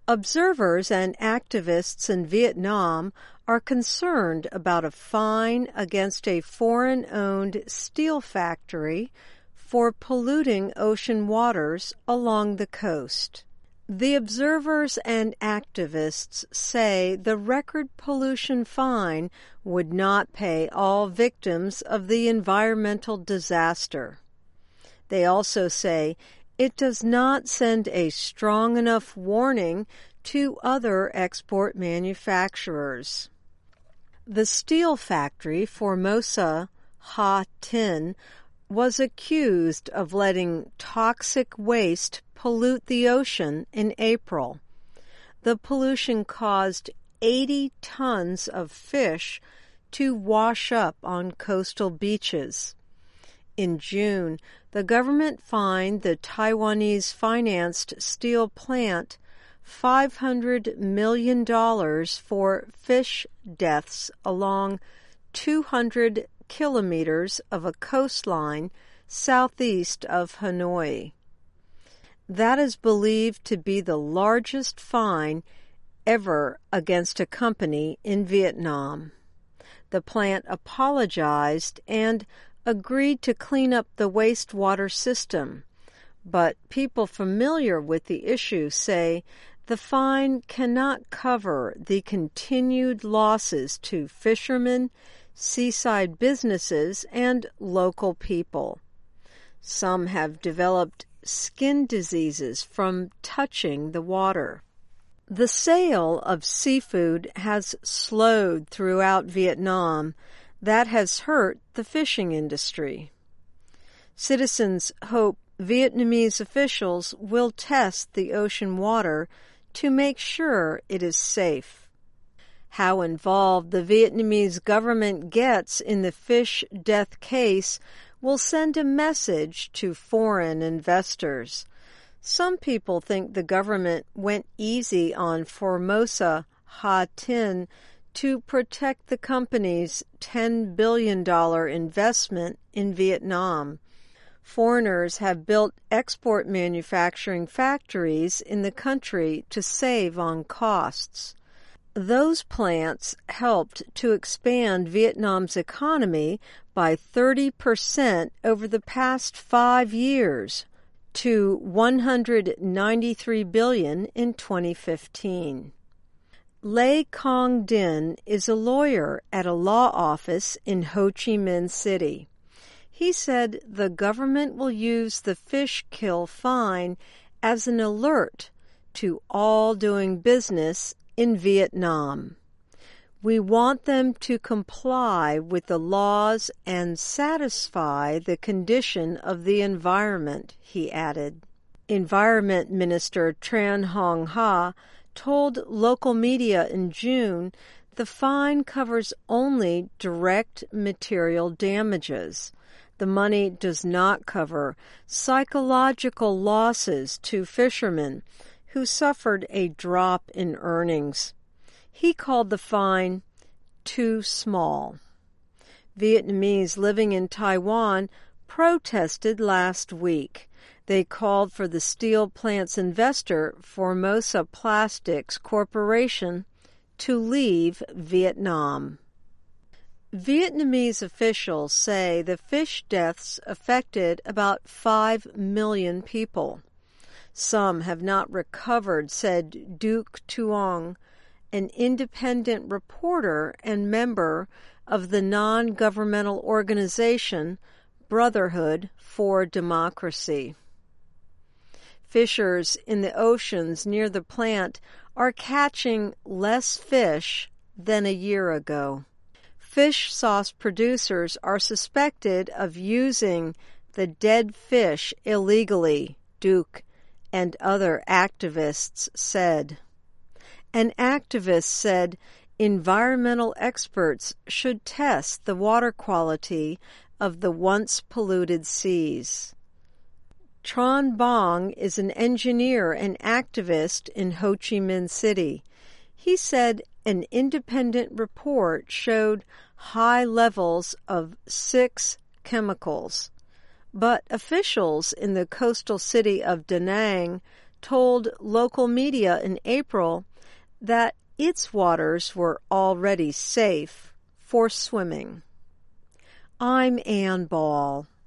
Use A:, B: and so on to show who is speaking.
A: Observers and activists in Vietnam are concerned about a fine against a foreign-owned steel factory for polluting ocean waters along the coast. The observers and activists say the record pollution fine would not pay all victims of the environmental disaster. They also say it does not send a strong enough warning to other export manufacturers. The steel factory, Formosa Ha Tin, was accused of letting toxic waste pollute the ocean in April. The pollution caused 80 tons of fish to wash up on coastal beaches. In June, the government fined the Taiwanese-financed steel plant $500 million for fish deaths along 200 kilometers of a coastline southeast of Hanoi. That is believed to be the largest fine ever against a company in Vietnam. The plant apologized and agreed to clean up the wastewater system, but people familiar with the issue say the fine cannot cover the continued losses to fishermen, seaside businesses, and local people. Some have developed skin diseases from touching the water. The sale of seafood has slowed throughout Vietnam. That has hurt the fishing industry. Citizens hope Vietnamese officials will test the ocean water to make sure it is safe. How involved the Vietnamese government gets in the fish death case will send a message to foreign investors. Some people think the government went easy on Formosa Ha Tin to protect the company's $10 billion investment in Vietnam. Foreigners have built export manufacturing factories in the country to save on costs. Those plants helped to expand Vietnam's economy by 30% over the past 5 years to $193 billion in 2015. Lê Quang Dinh is a lawyer at a law office in Ho Chi Minh City. He said the government will use the fish kill fine as an alert to all doing business in Vietnam. We want them to comply with the laws and satisfy the condition of the environment, he added. Environment Minister Tran Hong Ha told local media in June the fine covers only direct material damages. The money does not cover psychological losses to fishermen who suffered a drop in earnings. He called the fine too small. Vietnamese living in Taiwan protested last week. They called for the steel plant's investor, Formosa Plastics Corporation, to leave Vietnam. Vietnamese officials say the fish deaths affected about 5 million people. Some have not recovered, said Duc Tuong, an independent reporter and member of the non-governmental organization Brotherhood for Democracy. Fishers in the oceans near the plant are catching less fish than a year ago. Fish sauce producers are suspected of using the dead fish illegally, Duke and other activists said. An activist said environmental experts should test the water quality of the once polluted seas. Tran Bong is an engineer and activist in Ho Chi Minh City. He said an independent report showed high levels of 6 chemicals, but officials in the coastal city of Da Nang told local media in April that its waters were already safe for swimming. I'm Ann Ball.